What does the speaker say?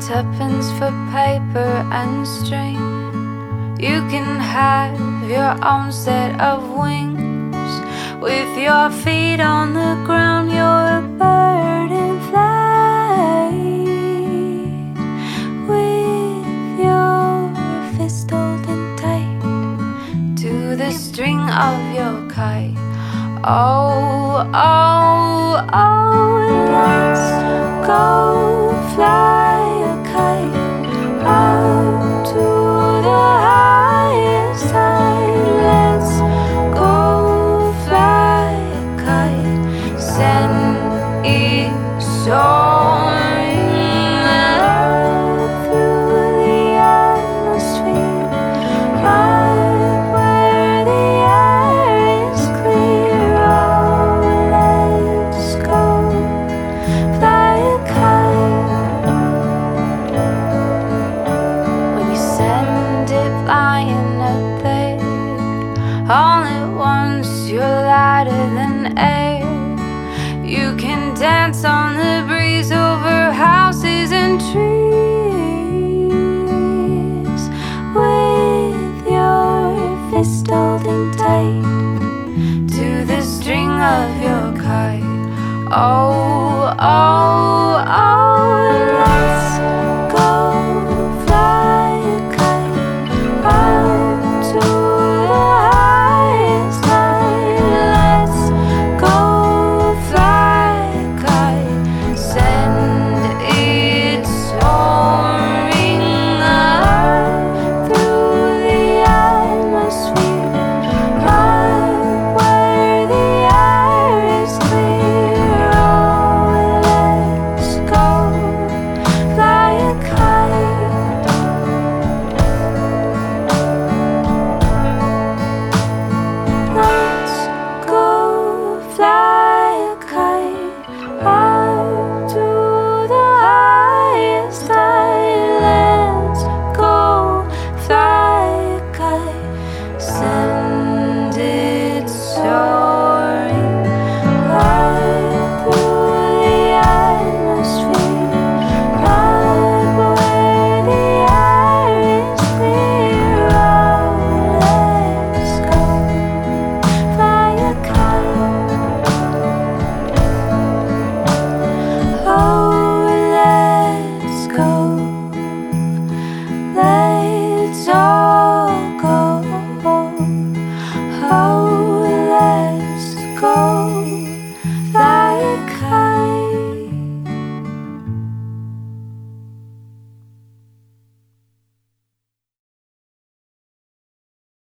tuppence for paper and string. You can have your own set of wings. With your feet on the ground, you're a bird in flight. With your fist holding tight to the string of your kite. Oh, oh, oh, let's go fly a kite up to the highest height. Let's go fly a kite, send it soaring through the atmosphere, up where the air is clear. Oh, let's go fly a kite. When you send it flying up there, all at once you're lighter than air. You can dance on the breeze over houses and trees. With your fist holding tight to the string of your kite. Oh,